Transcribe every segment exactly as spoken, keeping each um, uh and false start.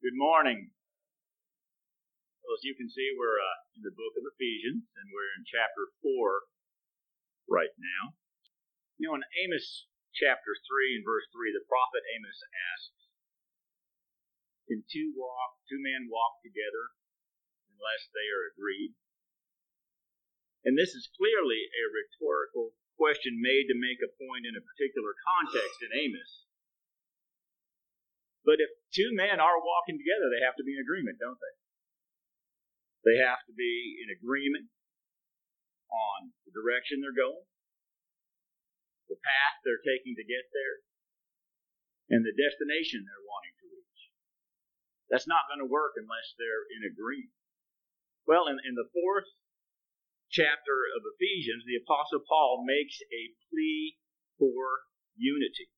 Good morning. Well, as you can see, we're uh, in the book of Ephesians, and we're in chapter four right now. You know, in Amos chapter three and verse three, the prophet Amos asks, Can two walk, two men walk together unless they are agreed? And this is clearly a rhetorical question made to make a point in a particular context in Amos. But if two men are walking together, they have to be in agreement, don't they? They have to be in agreement on the direction they're going, the path they're taking to get there, and the destination they're wanting to reach. That's not going to work unless they're in agreement. Well, in, in the fourth chapter of Ephesians, the Apostle Paul makes a plea for unity.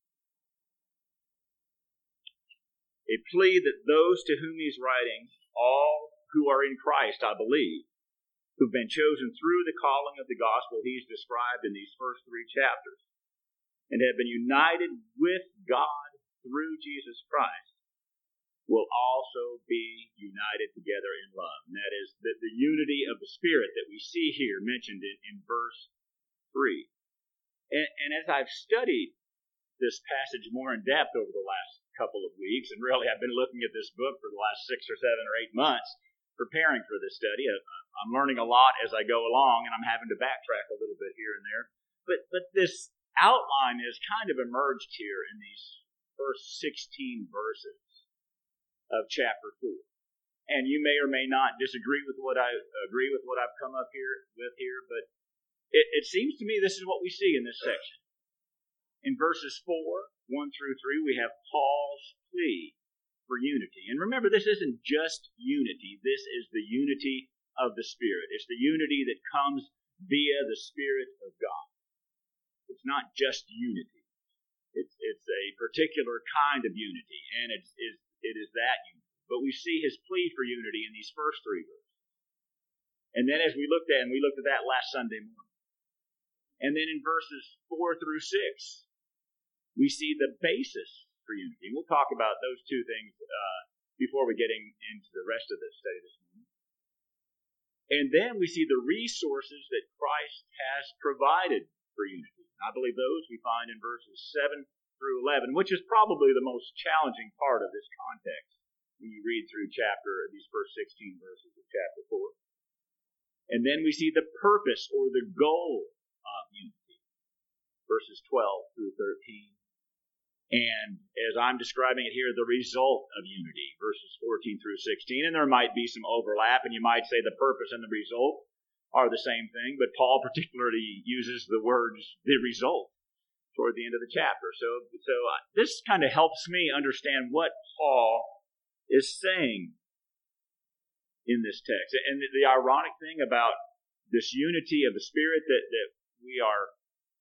A plea that those to whom he's writing, all who are in Christ, I believe, who've been chosen through the calling of the gospel he's described in these first three chapters, and have been united with God through Jesus Christ, will also be united together in love. And that is the, the unity of the Spirit that we see here mentioned in, in verse three. And, and as I've studied this passage more in depth over the last couple of weeks, and really I've been looking at this book for the last six or seven or eight months, preparing for this study. I'm learning a lot as I go along, and I'm having to backtrack a little bit here and there. But but this outline has kind of emerged here in these first sixteen verses of chapter four. And you may or may not disagree with what I agree with what I've come up here with here, but it, it seems to me this is what we see in this section. In verses four, one through three, we have Paul's plea for unity. And remember, this isn't just unity. This is the unity of the Spirit. It's the unity that comes via the Spirit of God. It's not just unity. It's, it's a particular kind of unity, and it's, it's, it is that unity. But we see his plea for unity in these first three verses. And then as we looked at, and we looked at that last Sunday morning. And then in verses four through six, we see the basis for unity. And we'll talk about those two things uh, before we get in, into the rest of this study this morning. And then we see the resources that Christ has provided for unity. I believe those we find in verses seven through eleven, which is probably the most challenging part of this context when you read through chapter these first sixteen verses of chapter four. And then we see the purpose or the goal of unity, verses twelve through thirteen. And as I'm describing it here, the result of unity, verses fourteen through sixteen. And there might be some overlap, and you might say the purpose and the result are the same thing, but Paul particularly uses the words, the result, toward the end of the chapter. So, so this kind of helps me understand what Paul is saying in this text. And the, the ironic thing about this unity of the Spirit that, that we are,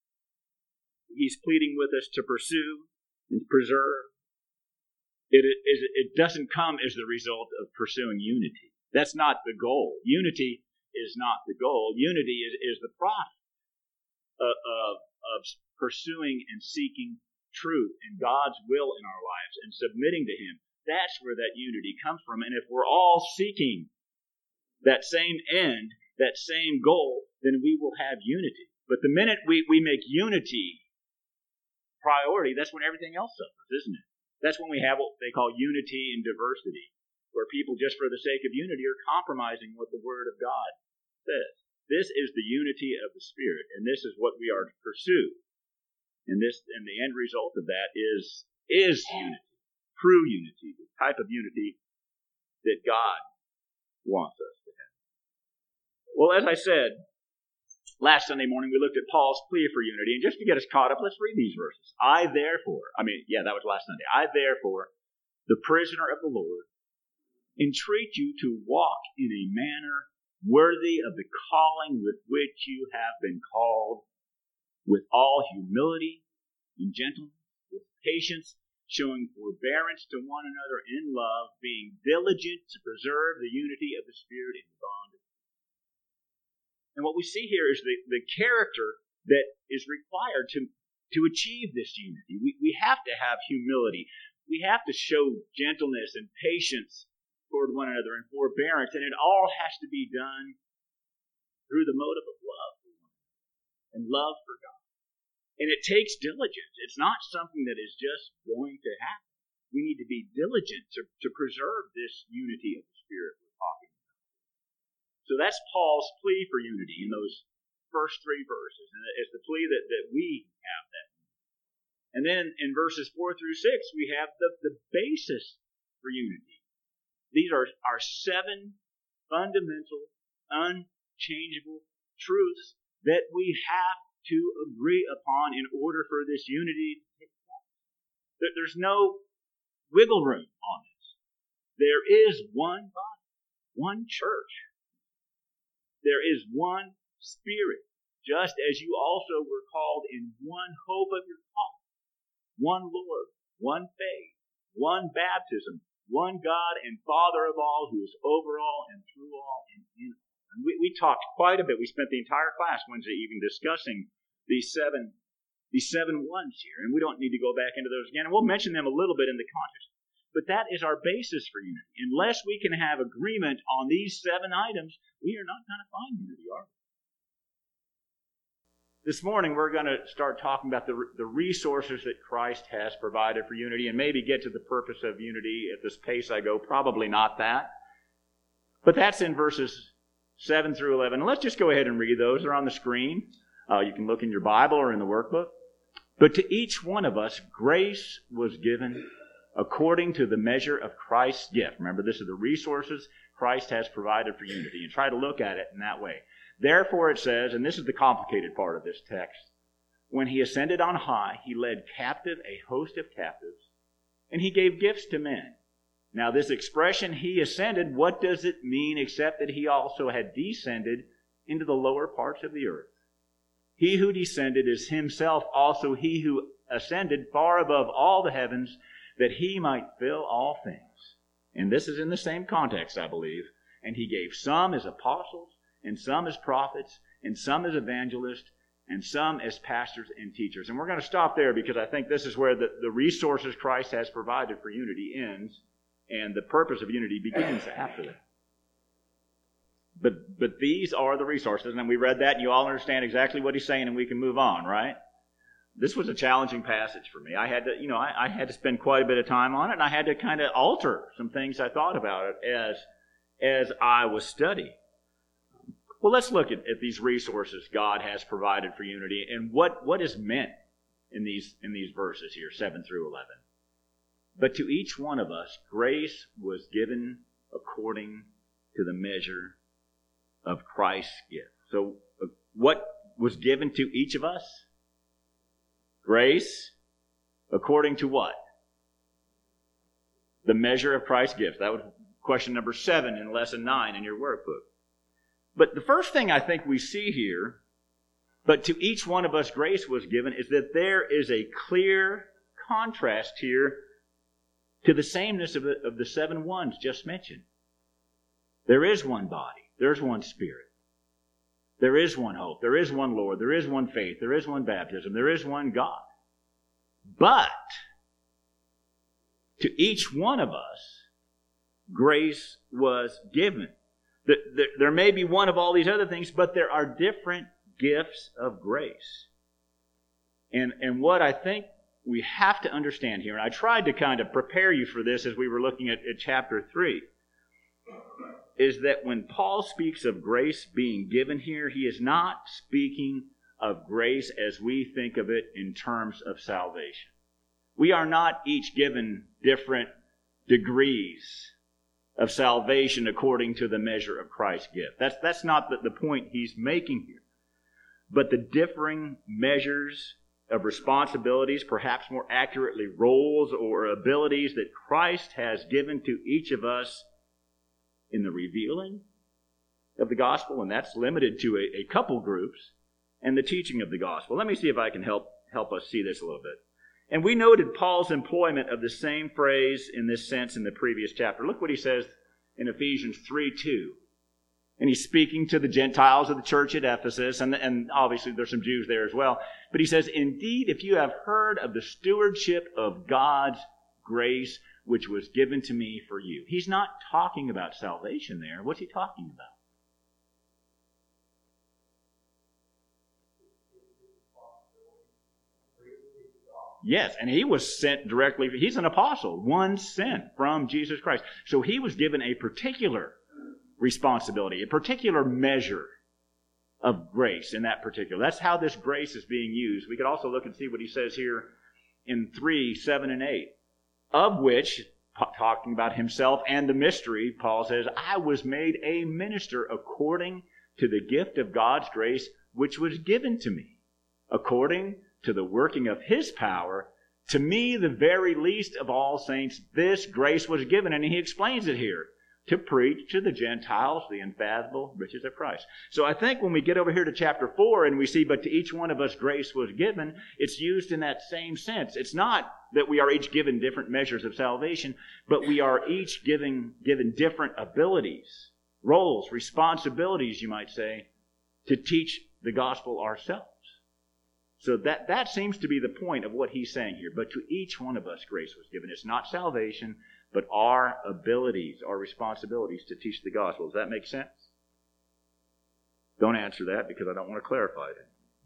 he's pleading with us to pursue and preserve, it, it, it doesn't come as the result of pursuing unity. That's not the goal. Unity is not the goal. Unity is, is the product of, of, of pursuing and seeking truth and God's will in our lives and submitting to Him. That's where that unity comes from. And if we're all seeking that same end, that same goal, then we will have unity. But the minute we, we make unity priority, that's when everything else suffers, isn't it? That's when we have what they call unity and diversity, where people just for the sake of unity are compromising what the Word of God says. This is the unity of the Spirit, and this is what we are to pursue. And this, and the end result of that is, is unity, true unity, the type of unity that God wants us to have. Well, as I said, last Sunday morning, we looked at Paul's plea for unity, and just to get us caught up, let's read these verses. I therefore, I mean, yeah, that was last Sunday. I therefore, the prisoner of the Lord, entreat you to walk in a manner worthy of the calling with which you have been called, with all humility and gentleness, with patience, showing forbearance to one another in love, being diligent to preserve the unity of the Spirit in the bond of peace. And what we see here is the, the character that is required to, to achieve this unity. We, we have to have humility. we have to show gentleness and patience toward one another and forbearance, and it all has to be done through the motive of love for one another and love for God. And it takes diligence. It's not something that is just going to happen. We need to be diligent to, to preserve this unity of the Spirit we're talking about. So that's Paul's plea for unity in those first three verses. And it's the plea that, that we have that. And then in verses four through six, we have the, the basis for unity. These are our seven fundamental, unchangeable truths that we have to agree upon in order for this unity to take place. There's no wiggle room on this. There is one body, one church. There is one Spirit, just as you also were called in one hope of your call, one Lord, one faith, one baptism, one God and Father of all, who is over all and through all and in all. And we, we talked quite a bit. We spent the entire class Wednesday evening discussing these seven, these seven ones here, and we don't need to go back into those again. And we'll mention them a little bit in the context. But that is our basis for unity. Unless we can have agreement on these seven items, we are not going to find unity, are we? This morning, we're going to start talking about the, the resources that Christ has provided for unity, and maybe get to the purpose of unity at this pace I go. Probably not that. But that's in verses seven through eleven. And let's just go ahead and read those. They're on the screen. Uh, you can look in your Bible or in the workbook. But to each one of us, grace was given according to the measure of Christ's gift. Remember, this is the resources Christ has provided for unity. And try to look at it in that way. Therefore it says, and this is the complicated part of this text, when he ascended on high, he led captive a host of captives, and he gave gifts to men. Now this expression, he ascended, what does it mean except that he also had descended into the lower parts of the earth? He who descended is himself also he who ascended far above all the heavens, that he might fill all things. And this is in the same context, I believe. And he gave some as apostles, and some as prophets, and some as evangelists, and some as pastors and teachers. And we're going to stop there because I think this is where the, the resources Christ has provided for unity ends, and the purpose of unity begins after that. But but these are the resources, and we read that, and you all understand exactly what he's saying, and we can move on, right? This was a challenging passage for me. I had to, you know, I, I had to spend quite a bit of time on it, and I had to kind of alter some things I thought about it as as I was studying. Well, let's look at, at these resources God has provided for unity and what, what is meant in these, in these verses here, seven through eleven. But to each one of us, grace was given according to the measure of Christ's gift. So uh, what was given to each of us? Grace according to what? The measure of Christ's gift. That was question number seven in lesson nine in your workbook. But the first thing I think we see here, but to each one of us grace was given, is that there is a clear contrast here to the sameness of the, of the seven ones just mentioned. There is one body. There's one Spirit. There is one hope. There is one Lord. There is one faith. There is one baptism. There is one God. But to each one of us, grace was given. There may be one of all these other things, but there are different gifts of grace. And, and what I think we have to understand here, and I tried to kind of prepare you for this as we were looking at, at chapter three, is that when Paul speaks of grace being given here, he is not speaking of grace as we think of it in terms of salvation. We are not each given different degrees of salvation according to the measure of Christ's gift. That's, that's not the, the point he's making here. But the differing measures of responsibilities, perhaps more accurately roles or abilities that Christ has given to each of us in the revealing of the gospel, and that's limited to a, a couple groups, and the teaching of the gospel. Let me see if I can help help us see this a little bit. And we noted Paul's employment of the same phrase in this sense in the previous chapter. Look what he says in Ephesians three two. And he's speaking to the Gentiles of the church at Ephesus, and, and obviously there's some Jews there as well. But he says, "Indeed, if you have heard of the stewardship of God's grace which was given to me for you. He's not talking about salvation there. What's he talking about? Yes, and he was sent directly. He's an apostle, one sent from Jesus Christ. So he was given a particular responsibility, a particular measure of grace in that particular. That's how this grace is being used. We could also look and see what he says here in three, seven, and eight. Of which, talking about himself and the mystery, Paul says, I was made a minister according to the gift of God's grace which was given to me, according to the working of his power. To me, the very least of all saints, this grace was given. And he explains it here. To preach to the Gentiles the unfathomable riches of Christ. So I think when we get over here to chapter four and we see, but to each one of us grace was given, it's used in that same sense. It's not that we are each given different measures of salvation, but we are each given, given different abilities, roles, responsibilities, you might say, to teach the gospel ourselves. So that, that seems to be the point of what he's saying here. But to each one of us grace was given. It's not salvation, but our abilities, our responsibilities to teach the gospel. Does that make sense? Don't answer that because I don't want to clarify it.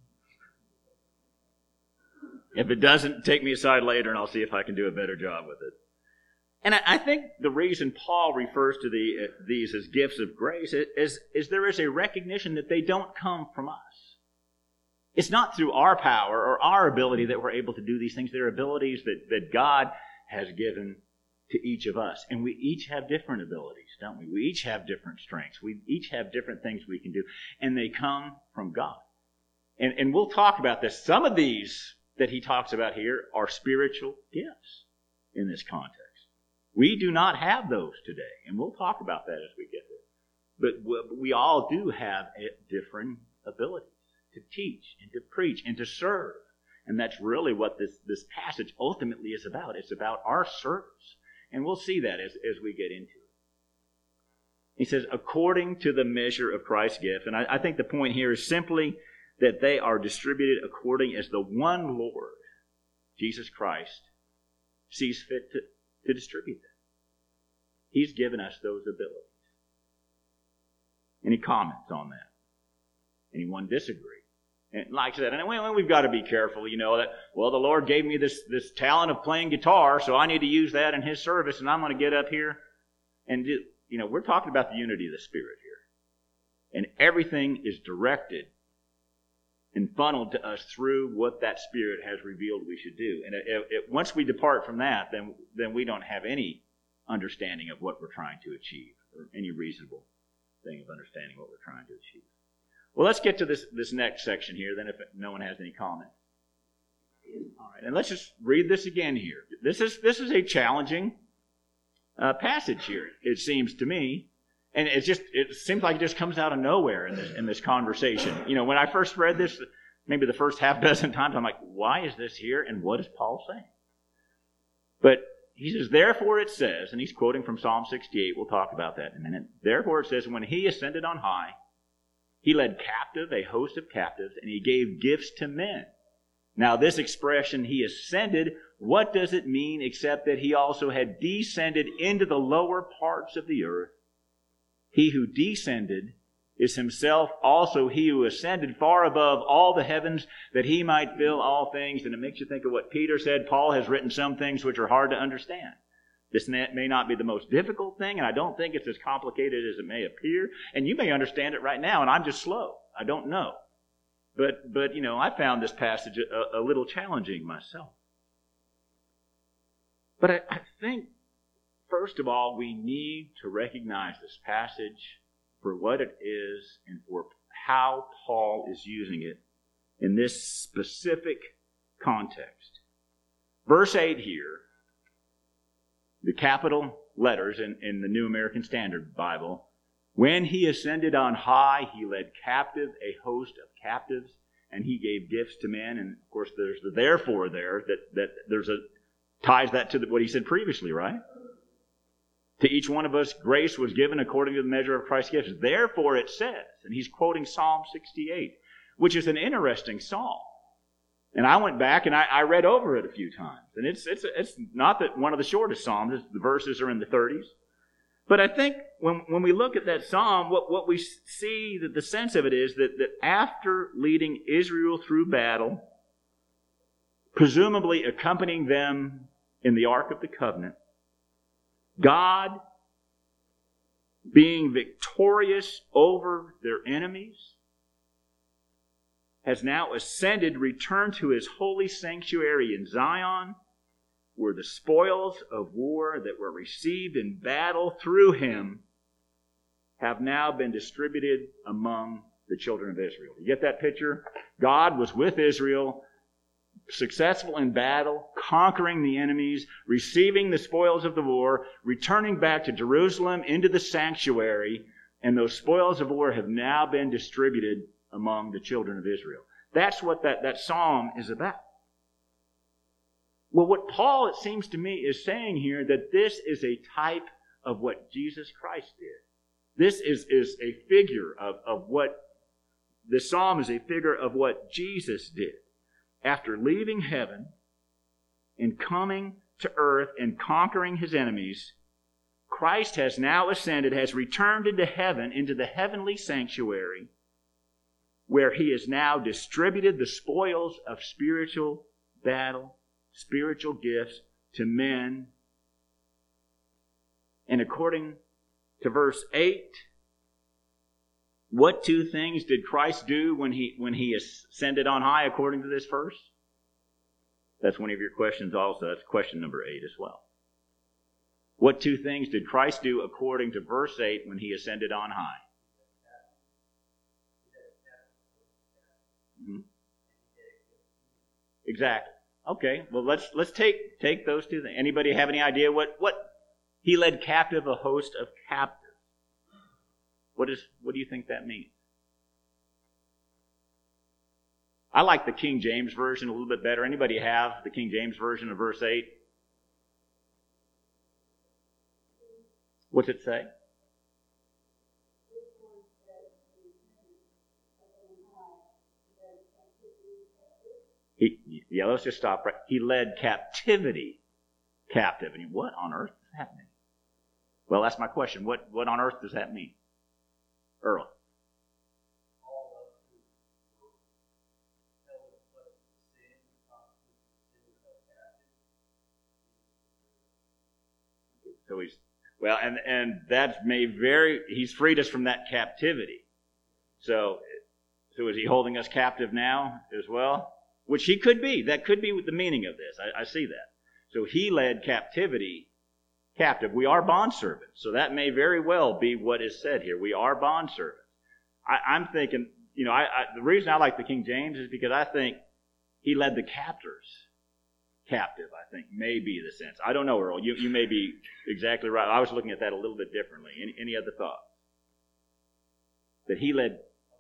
If it doesn't, take me aside later and I'll see if I can do a better job with it. And I, I think the reason Paul refers to the, uh, these as gifts of grace is, is there is a recognition that they don't come from us. It's not through our power or our ability that we're able to do these things. They're abilities that, that God has given to each of us. And we each have different abilities, don't we? We each have different strengths. We each have different things we can do. And they come from God. And, and we'll talk about this. Some of these that he talks about here are spiritual gifts in this context. We do not have those today. And we'll talk about that as we get there. But we all do have different abilities to teach and to preach and to serve. And that's really what this, this passage ultimately is about. It's about our service. And we'll see that as, as we get into it. He says, according to the measure of Christ's gift. And I, I think the point here is simply that they are distributed according as the one Lord, Jesus Christ, sees fit to, to distribute them. He's given us those abilities. Any comments on that? Anyone disagree? And like I said, and we've got to be careful, you know, that, well, the Lord gave me this, this talent of playing guitar, so I need to use that in His service, and I'm going to get up here and do, you know, we're talking about the unity of the Spirit here. And everything is directed and funneled to us through what that Spirit has revealed we should do. And it, it, once we depart from that, then, then we don't have any understanding of what we're trying to achieve, or any reasonable thing of understanding what we're trying to achieve. Well, let's get to this, this next section here, then, if no one has any comment. All right, and let's just read this again here. This is this is a challenging uh, passage here, it seems to me. And it's just it seems like it just comes out of nowhere in this in this conversation. You know, when I first read this, maybe the first half dozen times, I'm like, why is this here, and what is Paul saying? But he says, therefore it says, and he's quoting from Psalm sixty-eight, we'll talk about that in a minute. Therefore it says, when He ascended on high, He led captive a host of captives, and He gave gifts to men. Now this expression, He ascended, what does it mean except that He also had descended into the lower parts of the earth? He who descended is Himself also He who ascended far above all the heavens, that He might fill all things. And it makes you think of what Peter said. Paul has written some things which are hard to understand. This may not be the most difficult thing, and I don't think it's as complicated as it may appear. And you may understand it right now, and I'm just slow. I don't know. But, but you know, I found this passage a, a little challenging myself. But I, I think, first of all, we need to recognize this passage for what it is and for how Paul is using it in this specific context. Verse eight here, the capital letters in, in the New American Standard Bible, when He ascended on high, He led captive a host of captives, and He gave gifts to men. And of course, there's the therefore there that that there's a ties that to the, what he said previously, right? To each one of us, grace was given according to the measure of Christ's gifts. Therefore, it says, and he's quoting Psalm sixty-eight, which is an interesting psalm. And I went back and I, I read over it a few times. And it's, it's, it's not that one of the shortest Psalms. It's, the verses are in the thirties. But I think when, when we look at that Psalm, what, what we see, that the sense of it is that, that after leading Israel through battle, presumably accompanying them in the Ark of the Covenant, God, being victorious over their enemies, has now ascended, returned to his holy sanctuary in Zion, where the spoils of war that were received in battle through him have now been distributed among the children of Israel. You get that picture? God was with Israel, successful in battle, conquering the enemies, receiving the spoils of the war, returning back to Jerusalem into the sanctuary, and those spoils of war have now been distributed among the children of Israel. That's what that, that psalm is about. Well, what Paul, it seems to me, is saying here, that this is a type of what Jesus Christ did. This is, is a figure of, of what, the psalm is a figure of what Jesus did. After leaving heaven and coming to earth and conquering his enemies, Christ has now ascended, has returned into heaven, into the heavenly sanctuary, where he has now distributed the spoils of spiritual battle, spiritual gifts to men. And according to verse eight, what two things did Christ do when he when he ascended on high according to this verse? That's one of your questions also. That's question number eight as well. What two things did Christ do according to verse eight when he ascended on high? Mm-hmm. Exactly. Okay, well let's let's take take those two things. Anybody have any idea what what he led captive a host of captives? What is what do you think that means? I like the King James version a little bit better. Anybody have the King James version of verse eight? What's it say? He, yeah, let's just stop right. He led captivity captive. And what on earth does that mean? Well, that's my question. What, what on earth does that mean? Earl. So he's, well, and, and that may very, he's freed us from that captivity. So, so is he holding us captive now as well? Which he could be. That could be the meaning of this. I, I see that. So he led captivity captive. We are bondservants. So that may very well be what is said here. We are bondservants. I, I'm thinking, you know, I, I, the reason I like the King James is because I think he led the captors captive, I think, may be the sense. I don't know, Earl. You, you may be exactly right. I was looking at that a little bit differently. Any, any other thoughts? That he led...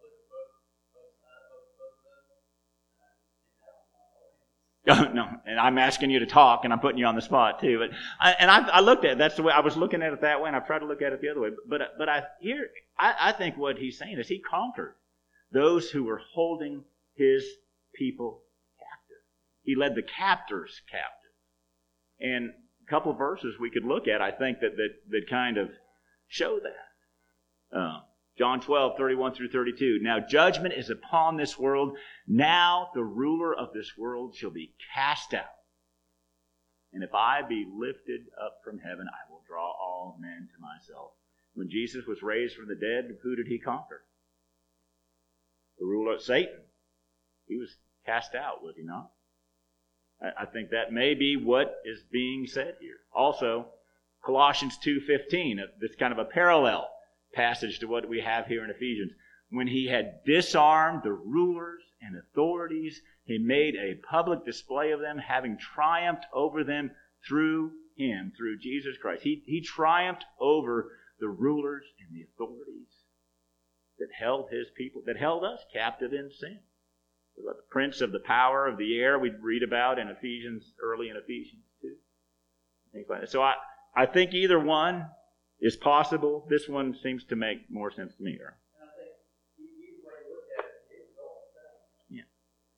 No, and I'm asking you to talk, and I'm putting you on the spot too. But I, and I, I looked at it. That's the way I was looking at it that way, and I've tried to look at it the other way. But but I here I, I think what he's saying is he conquered those who were holding his people captive. He led the captors captive. And a couple of verses we could look at, I think that that that kind of show that. Uh, John twelve, thirty-one through thirty-two. Now judgment is upon this world. Now the ruler of this world shall be cast out. And if I be lifted up from heaven, I will draw all men to myself. When Jesus was raised from the dead, who did he conquer? The ruler of Satan. He was cast out, was he not? I, I think that may be what is being said here. Also, Colossians two fifteen. That's kind of a parallel passage to what we have here in Ephesians. When he had disarmed the rulers and authorities, he made a public display of them, having triumphed over them through him, through Jesus Christ. He, he triumphed over the rulers and the authorities that held his people, that held us captive in sin. The prince of the power of the air we read about in Ephesians, early in Ephesians two. Things like that. So I, I think either one is possible. This one seems to make more sense to me. Yeah.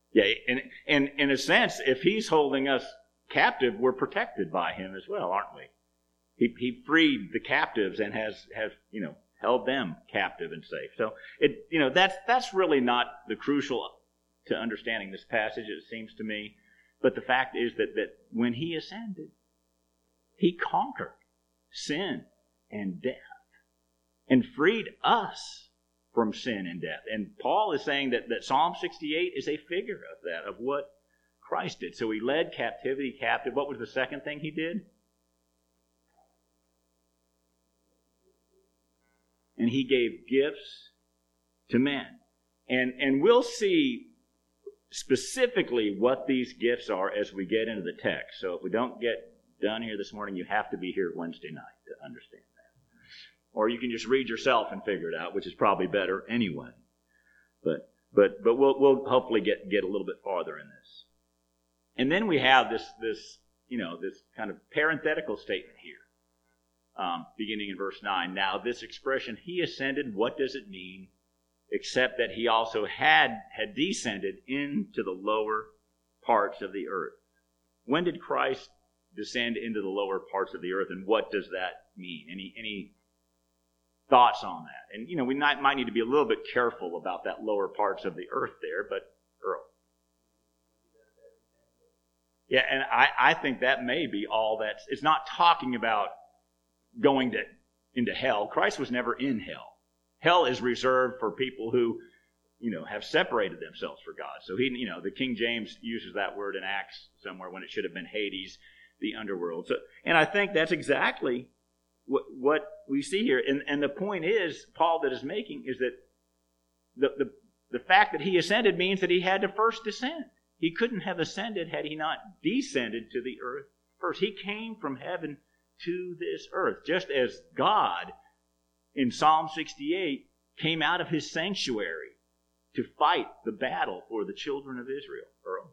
Yeah, and, and in a sense, if he's holding us captive, we're protected by him as well, aren't we? He he freed the captives and has, has you know, held them captive and safe. So it you know that's that's really not the crucial to understanding this passage, it seems to me. But the fact is that, that when he ascended, he conquered sin and death and freed us from sin and death. And Paul is saying that, that Psalm sixty-eight is a figure of that, of what Christ did. So he led captivity captive. What was the second thing he did? And he gave gifts to men. And, and we'll see specifically what these gifts are as we get into the text. So if we don't get done here this morning, you have to be here Wednesday night to understand that. Or you can just read yourself and figure it out, which is probably better anyway. But but but we'll we'll hopefully get get a little bit farther in this. And then we have this this you know this kind of parenthetical statement here. Um, beginning in verse nine. Now, this expression, he ascended, what does it mean? Except that he also had, had descended into the lower parts of the earth. When did Christ descend into the lower parts of the earth, and what does that mean? Any any thoughts on that? And, you know, we might, might need to be a little bit careful about that lower parts of the earth there, but Earl. Yeah, and I, I think that may be all that's... It's not talking about going to into hell. Christ was never in hell. Hell is reserved for people who, you know, have separated themselves for God. So he, you know, the King James uses that word in Acts somewhere when it should have been Hades, the underworld. So, and I think that's exactly what what we see here. And and the point is, Paul that is making is that the the the fact that he ascended means that he had to first descend. He couldn't have ascended had he not descended to the earth first. He came from heaven to this earth, just as God in Psalm sixty-eight came out of his sanctuary to fight the battle for the children of Israel. Earl?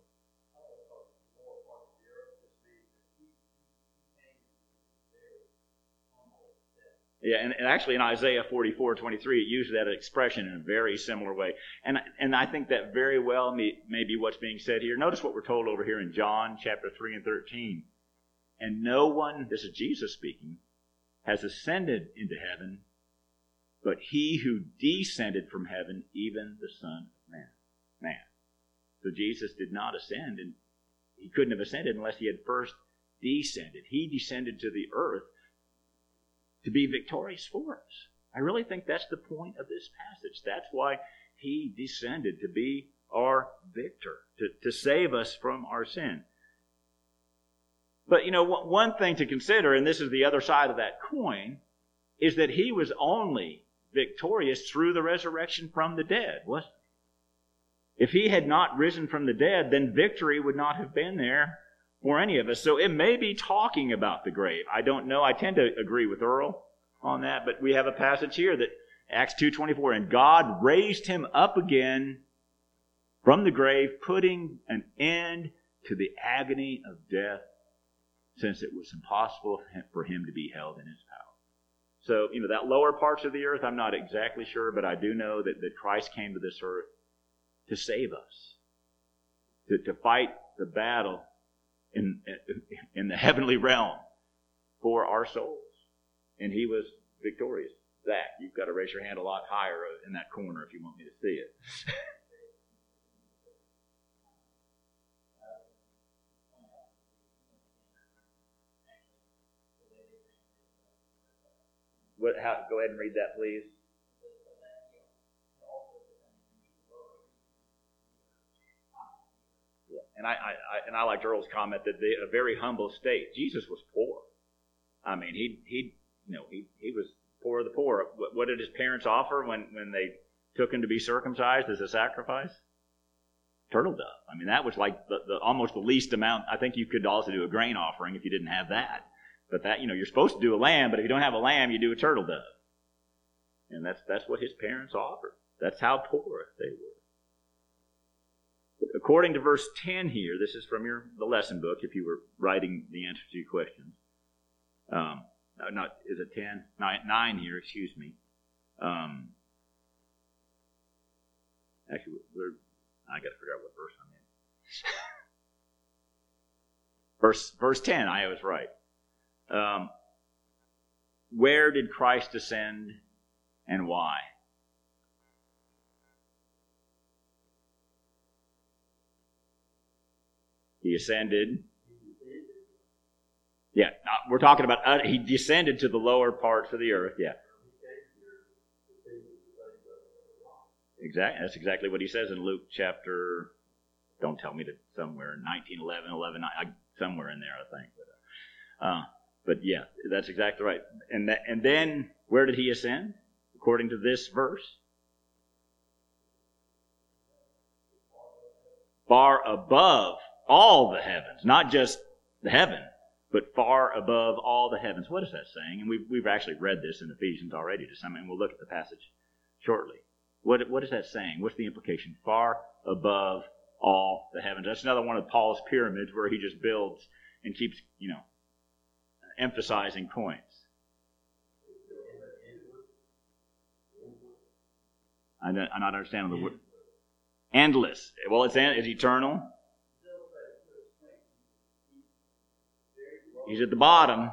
Yeah, and, and actually in Isaiah forty-four twenty-three, it uses that expression in a very similar way. And, and I think that very well may, may be what's being said here. Notice what we're told over here in John chapter three and thirteen. And no one, this is Jesus speaking, has ascended into heaven, but he who descended from heaven, even the Son of Man. Man. So Jesus did not ascend, and he couldn't have ascended unless he had first descended. He descended to the earth to be victorious for us. I really think that's the point of this passage. That's why he descended, to be our victor, to, to save us from our sin. But, you know, one thing to consider, and this is the other side of that coin, is that he was only victorious through the resurrection from the dead, wasn't he? If he had not risen from the dead, then victory would not have been there for any of us. So it may be talking about the grave. I don't know. I tend to agree with Earl on that, but we have a passage here that Acts two twenty-four, and God raised him up again from the grave, putting an end to the agony of death, since it was impossible for him to be held in his power. So, you know, that lower parts of the earth, I'm not exactly sure, but I do know that, that Christ came to this earth to save us, to, to fight the battle in, in the heavenly realm for our souls. And he was victorious. Zach, you've got to raise your hand a lot higher in that corner if you want me to see it. What, how, go ahead and read that, please. Yeah. And I, I, I and I liked Earl's comment that the, a very humble state. Jesus was poor. I mean, he he you know he he was poor of the poor. What, what did his parents offer when, when they took him to be circumcised as a sacrifice? Turtle dove. I mean, that was like the, the almost the least amount. I think you could also do a grain offering if you didn't have that. But that, you know, you're supposed to do a lamb, but if you don't have a lamb, you do a turtle dove. And that's that's what his parents offered. That's how poor they were. According to verse ten here, this is from your the lesson book, if you were writing the answer to your questions. Um, no, not, is it ten? Nine, nine here, excuse me. Um, actually, we're, I got to figure out what verse I'm in. verse, verse ten, I was right. Um, where did Christ ascend and why? He ascended. Yeah, not, we're talking about, uh, he descended to the lower parts of the earth. Yeah. Exactly. That's exactly what he says in Luke chapter, don't tell me to somewhere, nineteen, eleven, eleven, I, somewhere in there, I think. But, uh, but yeah, that's exactly right. And that, and then, where did he ascend? According to this verse. Far above all the heavens. Not just the heaven, but far above all the heavens. What is that saying? And we've, we've actually read this in Ephesians already to some, and we'll look at the passage shortly. What, what is that saying? What's the implication? Far above all the heavens. That's another one of Paul's pyramids where he just builds and keeps, you know, emphasizing points. I'm not understanding the word. Endless. Well, it's, it's eternal. He's at the bottom.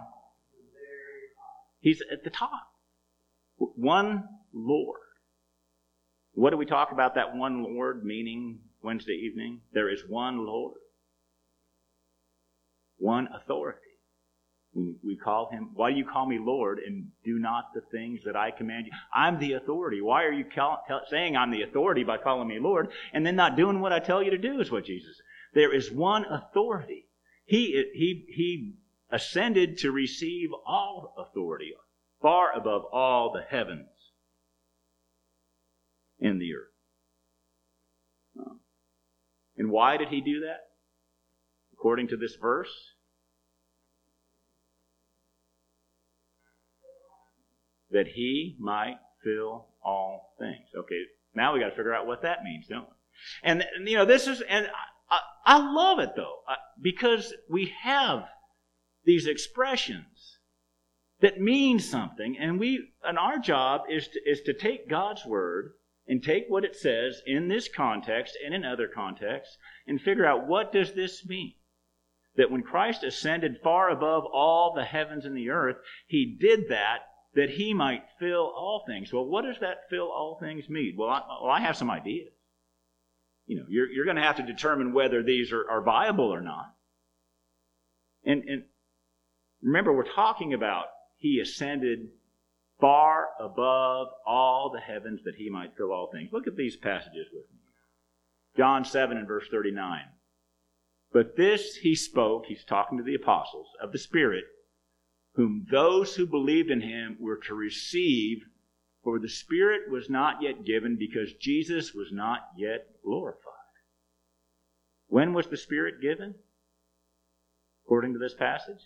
He's at the top. One Lord. What do we talk about that one Lord meaning Wednesday evening? There is one Lord. One authority. We, we call him, why do you call me Lord and do not the things that I command you? I'm the authority. Why are you call, tell, saying I'm the authority by calling me Lord and then not doing what I tell you to do is what Jesus said. There is one authority. He, he, he ascended to receive all authority, far above all the heavens in the earth. And why did he do that? According to this verse, that he might fill all things. Okay, now we got to figure out what that means, don't we? And, and you know, this is, and I, I love it though, because we have these expressions that mean something, and we, and our job is to, is to take God's word and take what it says in this context and in other contexts and figure out what does this mean? That when Christ ascended far above all the heavens and the earth, he did that that he might fill all things. Well, what does that fill all things mean? Well, I, well, I have some ideas. You know, you're, you're going to have to determine whether these are, are viable or not. And, and remember, we're talking about he ascended far above all the heavens that he might fill all things. Look at these passages with me. John seven and verse thirty-nine. But this he spoke, he's talking to the apostles, of the Spirit, whom those who believed in him were to receive, for the Spirit was not yet given because Jesus was not yet glorified. When was the Spirit given? According to this passage?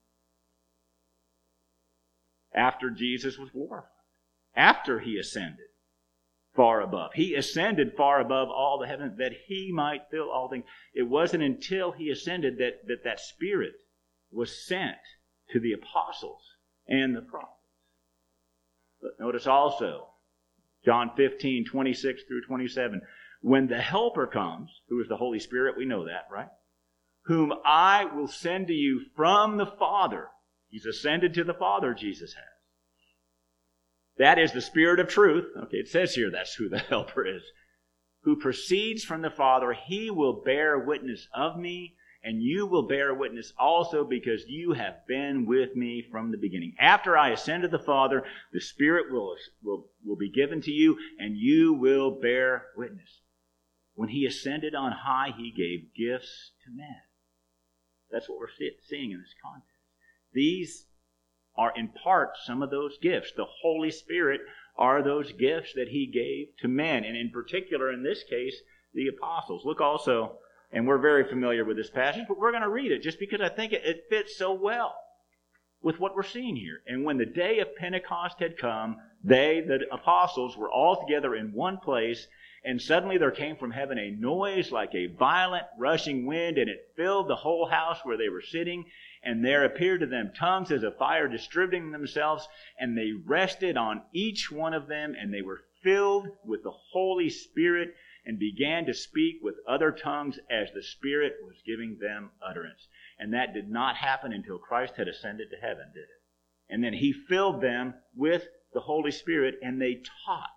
After Jesus was glorified. After he ascended far above. He ascended far above all the heavens that he might fill all things. It wasn't until he ascended that that, that Spirit was sent to the apostles and the prophets. But notice also, John fifteen, twenty-six through twenty-seven, when the Helper comes, who is the Holy Spirit, we know that, right? Whom I will send to you from the Father. He's ascended to the Father, Jesus has. That is the Spirit of truth. Okay, it says here that's who the Helper is. Who proceeds from the Father, he will bear witness of me, and you will bear witness also because you have been with me from the beginning. After I ascend to the Father, the Spirit will, will, will be given to you, and you will bear witness. When he ascended on high, he gave gifts to men. That's what we're seeing in this context. These are in part some of those gifts. The Holy Spirit are those gifts that he gave to men, and in particular, in this case, the apostles. Look also, and we're very familiar with this passage, but we're going to read it just because I think it, it fits so well with what we're seeing here. And when the day of Pentecost had come, they, the apostles, were all together in one place, and suddenly there came from heaven a noise like a violent rushing wind, and it filled the whole house where they were sitting. And there appeared to them tongues as of fire distributing themselves, and they rested on each one of them, and they were filled with the Holy Spirit, and began to speak with other tongues as the Spirit was giving them utterance. And that did not happen until Christ had ascended to heaven, did it? And then he filled them with the Holy Spirit, and they taught.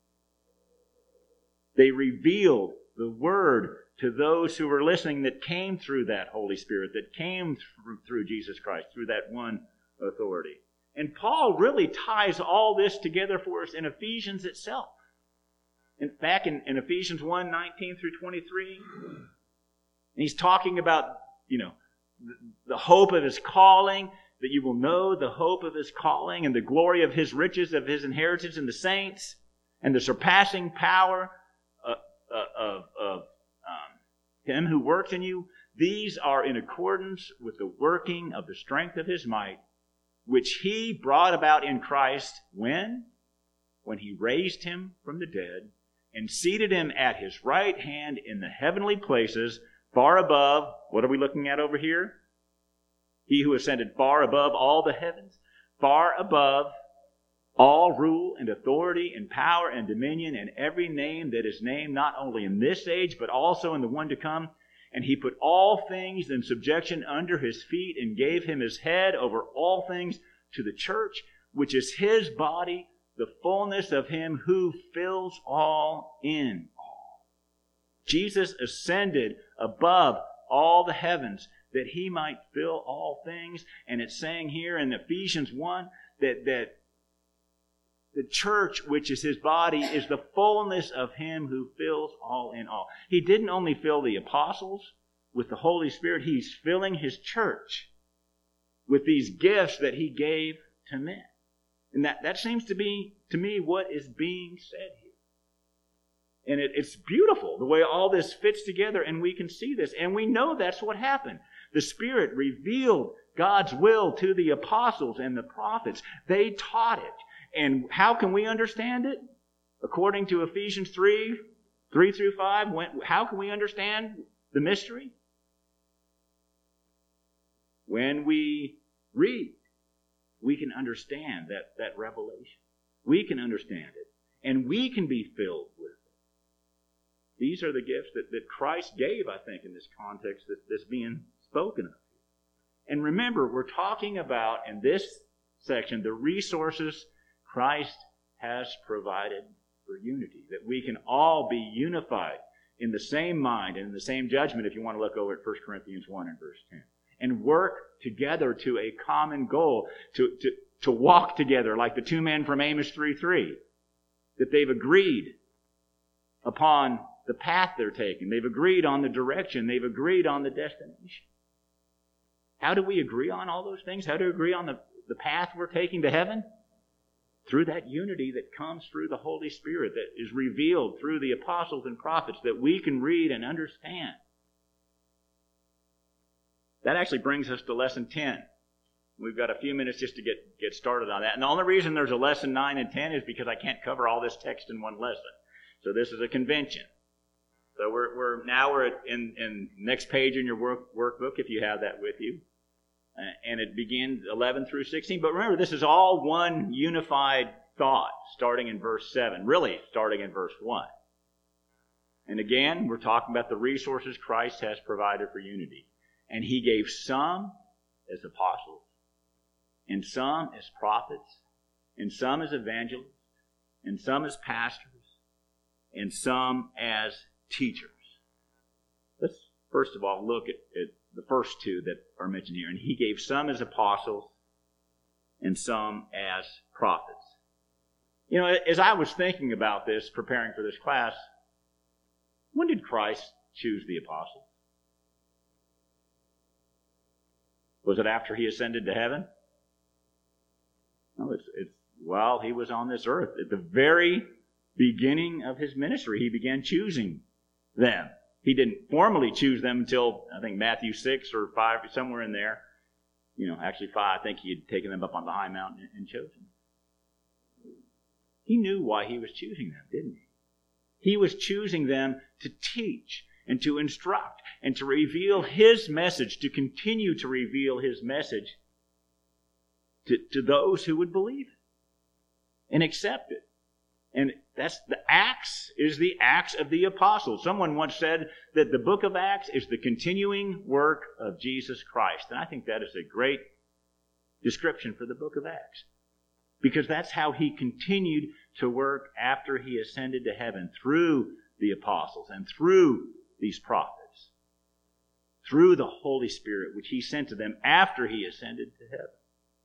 They revealed the Word to those who were listening that came through that Holy Spirit, that came through, through Jesus Christ, through that one authority. And Paul really ties all this together for us in Ephesians itself. In, back in, in Ephesians one, nineteen through twenty-three, and he's talking about, you know, the, the hope of his calling, that you will know the hope of his calling and the glory of his riches, of his inheritance in the saints, and the surpassing power of, of, of um, him who works in you. These are in accordance with the working of the strength of his might, which he brought about in Christ when? When he raised him from the dead and seated him at his right hand in the heavenly places, far above, what are we looking at over here? He who ascended far above all the heavens, far above all rule and authority and power and dominion and every name that is named, not only in this age, but also in the one to come. And he put all things in subjection under his feet and gave him his head over all things to the church, which is his body, the fullness of him who fills all in all. Jesus ascended above all the heavens that he might fill all things. And it's saying here in Ephesians one that, that the church, which is his body, is the fullness of him who fills all in all. He didn't only fill the apostles with the Holy Spirit, he's filling his church with these gifts that he gave to men. And that, that seems to be, to me, what is being said here. And it, it's beautiful, the way all this fits together, and we can see this. And we know that's what happened. The Spirit revealed God's will to the apostles and the prophets. They taught it. And how can we understand it? According to Ephesians three, three through five, when, how can we understand the mystery? When we read, we can understand that, that revelation. We can understand it. And we can be filled with it. These are the gifts that, that Christ gave, I think, in this context that, that's being spoken of. And remember, we're talking about, in this section, the resources Christ has provided for unity, that we can all be unified in the same mind and in the same judgment, if you want to look over at First Corinthians one and verse ten, and work together to a common goal, to, to, to walk together like the two men from Amos three three, that they've agreed upon the path they're taking. They've agreed on the direction. They've agreed on the destination. How do we agree on all those things? How do we agree on the, the path we're taking to heaven? Through that unity that comes through the Holy Spirit, that is revealed through the apostles and prophets, that we can read and understand. That actually brings us to lesson ten. We've got a few minutes just to get, get started on that. And the only reason there's a lesson nine and ten is because I can't cover all this text in one lesson. So this is a convention. So we're, we're now we're at, in, in next page in your work, workbook, if you have that with you. Uh, and it begins eleven through sixteen. But remember, this is all one unified thought, starting in verse seven. Really, starting in verse one. And again, we're talking about the resources Christ has provided for unity. And he gave some as apostles, and some as prophets, and some as evangelists, and some as pastors, and some as teachers. Let's first of all look at, at the first two that are mentioned here. And he gave some as apostles and some as prophets. You know, as I was thinking about this, preparing for this class, when did Christ choose the apostles? Was it after he ascended to heaven? No, it's, it's while he was on this earth. At the very beginning of his ministry, he began choosing them. He didn't formally choose them until, I think, Matthew six or five, somewhere in there. You know, actually five. I think he had taken them up on the high mountain and, and chosen them. He knew why he was choosing them, didn't he? He was choosing them to teach and to instruct and to reveal his message, to continue to reveal his message to, to those who would believe it and accept it. And that's the Acts is the Acts of the apostles. Someone once said that the book of Acts is the continuing work of Jesus Christ. And I think that is a great description for the book of Acts. Because that's how he continued to work after he ascended to heaven, through the apostles and through these prophets, through the Holy Spirit, which he sent to them after he ascended to heaven.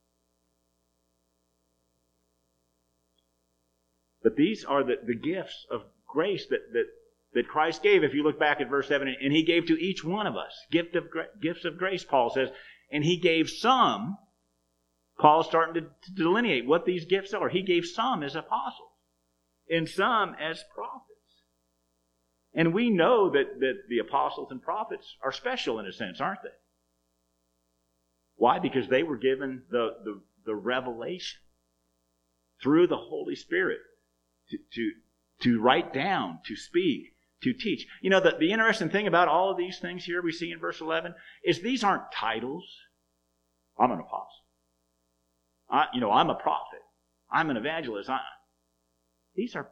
But these are the, the gifts of grace that, that, that Christ gave. If you look back at verse seven, and he gave to each one of us gift of gifts of grace, Paul says, and he gave some. Paul's starting to, to delineate what these gifts are. He gave some as apostles, and some as prophets. And we know that, that the apostles and prophets are special in a sense, aren't they? Why? Because they were given the, the, the revelation through the Holy Spirit to, to, to write down, to speak, to teach. You know, the, the interesting thing about all of these things here we see in verse eleven is these aren't titles. I'm an apostle. I, you know, I'm a prophet. I'm an evangelist. I, these are,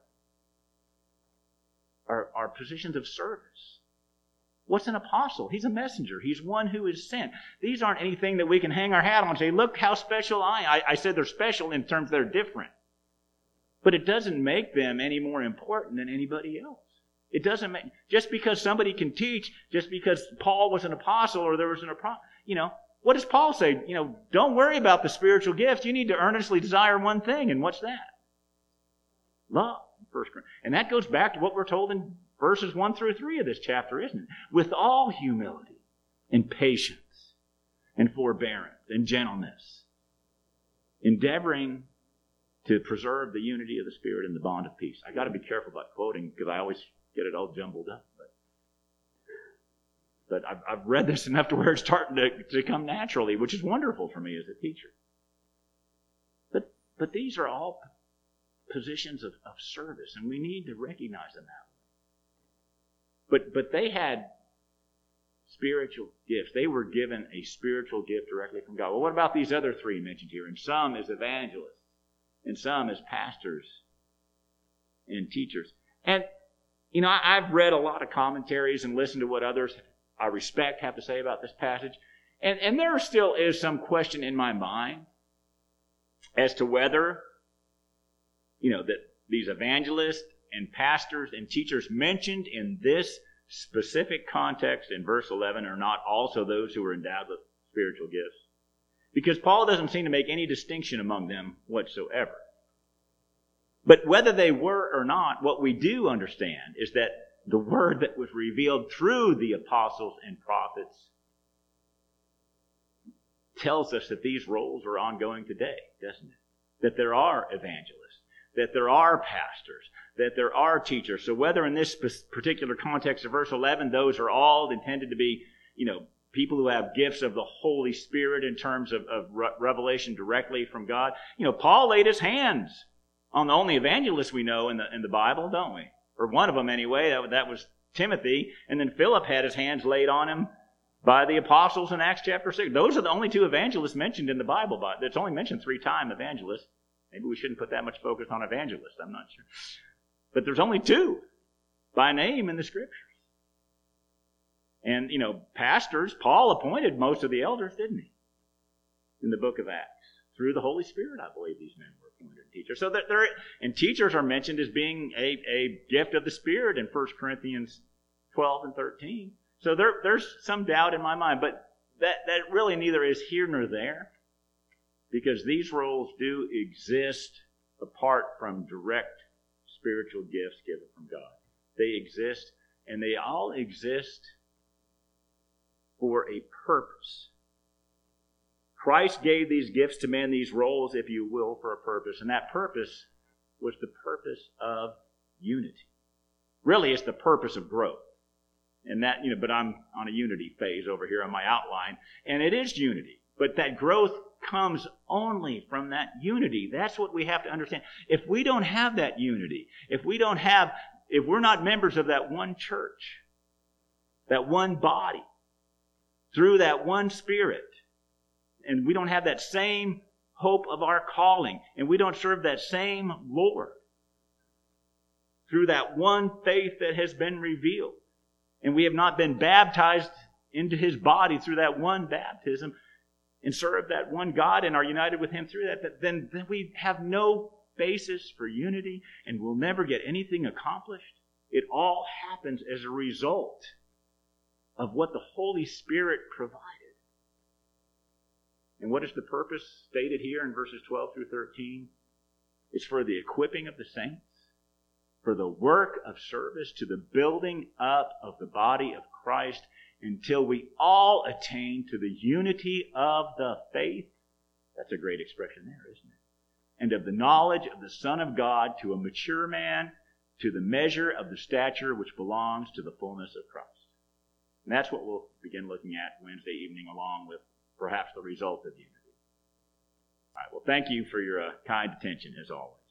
are, are positions of service. What's an apostle? He's a messenger. He's one who is sent. These aren't anything that we can hang our hat on and say, look how special I am. I, I said they're special in terms they're different. But it doesn't make them any more important than anybody else. It doesn't make, just because somebody can teach, just because Paul was an apostle or there was an apostle, you know, what does Paul say? You know, don't worry about the spiritual gifts. You need to earnestly desire one thing. And what's that? Love. First Corinthians. And that goes back to what we're told in verses one through three of this chapter, isn't it? With all humility and patience and forbearance and gentleness, endeavoring to preserve the unity of the Spirit and the bond of peace. I got to be careful about quoting because I always get it all jumbled up. But, but I've, I've read this enough to where it's starting to, to come naturally, which is wonderful for me as a teacher. But but these are all positions of, of service, and we need to recognize them that way. But but they had spiritual gifts. They were given a spiritual gift directly from God. Well, what about these other three mentioned here? And some as evangelists, and some as pastors and teachers. And, you know, I, I've read a lot of commentaries and listened to what others I respect have to say about this passage. And, and there still is some question in my mind as to whether, you know, that these evangelists and pastors and teachers mentioned in this specific context in verse eleven are not also those who are endowed with spiritual gifts. Because Paul doesn't seem to make any distinction among them whatsoever. But whether they were or not, what we do understand is that the word that was revealed through the apostles and prophets tells us that these roles are ongoing today, doesn't it? That there are evangelists, that there are pastors, that there are teachers. So whether in this particular context of verse eleven, those are all intended to be, you know, people who have gifts of the Holy Spirit in terms of, of re- revelation directly from God. You know, Paul laid his hands on the only evangelist we know in the in the Bible, don't we? Or one of them anyway. That, that was Timothy. And then Philip had his hands laid on him by the apostles in Acts chapter six. Those are the only two evangelists mentioned in the Bible. But it's only mentioned three times, evangelists. Maybe we shouldn't put that much focus on evangelists. I'm not sure. But there's only two by name in the Scriptures. And, you know, pastors, Paul appointed most of the elders, didn't he? In the book of Acts. Through the Holy Spirit, I believe these men were appointed teachers. So that they're, and teachers are mentioned as being a, a gift of the Spirit in First Corinthians twelve and thirteen. So there, there's some doubt in my mind, but that, that really neither is here nor there. Because these roles do exist apart from direct spiritual gifts given from God. They exist, and they all exist for a purpose. Christ gave these gifts to men, these roles, if you will, for a purpose. And that purpose was the purpose of unity. Really, it's the purpose of growth. And that, you know, but I'm on a unity phase over here on my outline. And it is unity. But that growth comes only from that unity. That's what we have to understand. If we don't have that unity, if we don't have, if we're not members of that one church, that one body, through that one Spirit, and we don't have that same hope of our calling, and we don't serve that same Lord, through that one faith that has been revealed, and we have not been baptized into his body through that one baptism and serve that one God and are united with him through that, then, then we have no basis for unity and will never get anything accomplished. It all happens as a result of what the Holy Spirit provided. And what is the purpose stated here in verses twelve through thirteen? It's for the equipping of the saints, for the work of service to the building up of the body of Christ until we all attain to the unity of the faith. That's a great expression there, isn't it? And of the knowledge of the Son of God, to a mature man, to the measure of the stature which belongs to the fullness of Christ. And that's what we'll begin looking at Wednesday evening, along with perhaps the result of unity. All right, well, thank you for your uh, kind attention, as always.